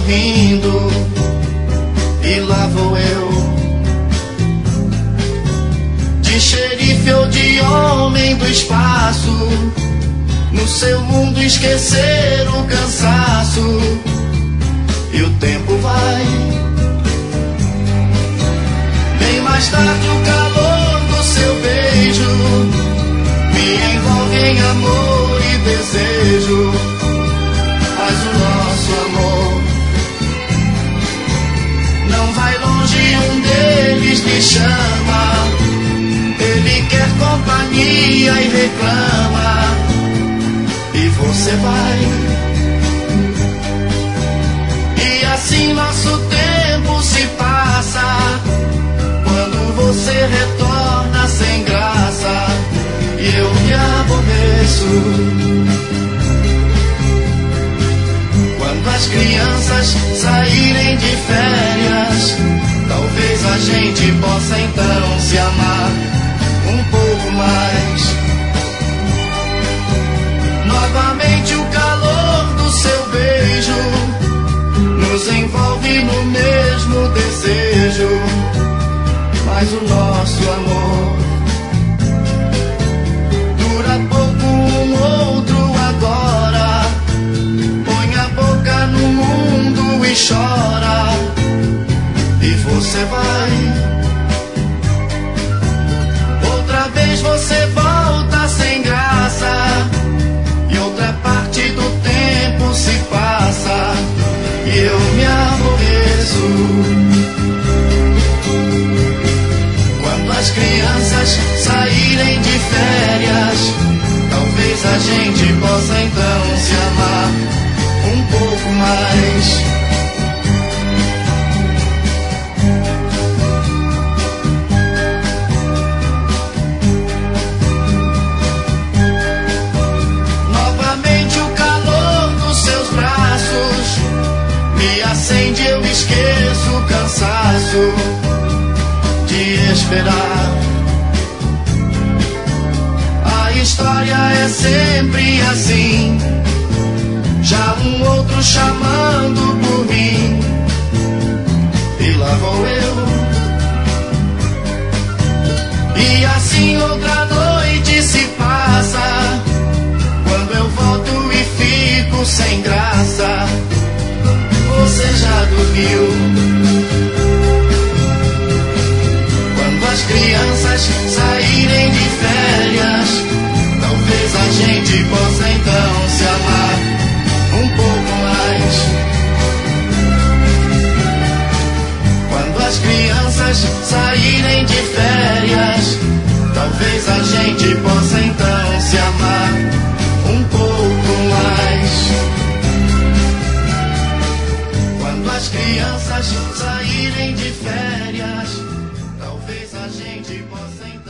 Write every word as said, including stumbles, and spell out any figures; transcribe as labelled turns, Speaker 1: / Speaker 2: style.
Speaker 1: sorrindo, e lá vou eu, de xerife ou de homem do espaço, no seu mundo esquecer o cansaço. E o tempo vai, bem mais tarde o calor do seu beijo me envolve em amor e desejo. Mas o nosso amor não vai longe, um deles me chama, ele quer companhia e reclama, e você vai. E assim nosso tempo se passa, quando você retorna sem graça, e eu me aborreço. Quando as crianças saírem de férias, talvez a gente possa então se amar um pouco mais. Novamente o calor do seu beijo nos envolve no mesmo desejo. Mas o nosso amor dura pouco, um outro agora. Põe a boca no mundo e chora, e você vai. Outra vez você volta sem graça, e outra parte do tempo se passa, e eu me aborreço. Quando as crianças saírem de férias, talvez a gente possa então se amar um pouco mais. Novamente o calor dos seus braços me acende, eu esqueço o cansaço de esperar. A história é sempre assim, já um outro chamando por mim, e lá vou eu. E assim outra noite se passa, quando eu volto e fico sem graça, você já dormiu. Quando as crianças saírem de férias, talvez a gente possa então se amar um pouco mais. Quando as crianças saírem de férias, talvez a gente possa então se amar um pouco mais. Quando as crianças saírem de férias, talvez a gente possa então